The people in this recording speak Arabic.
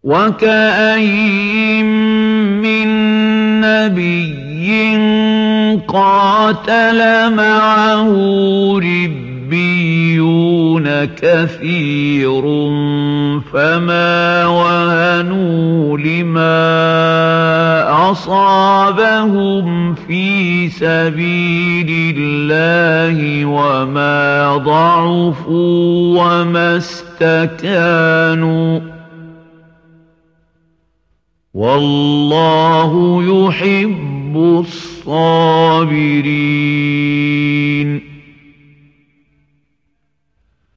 وكأين من نبي قاتل معه ربيون كثير فما وهنوا لما أصابهم في سبيل الله وما ضعفوا وما استكانوا والله يحب الصابرين.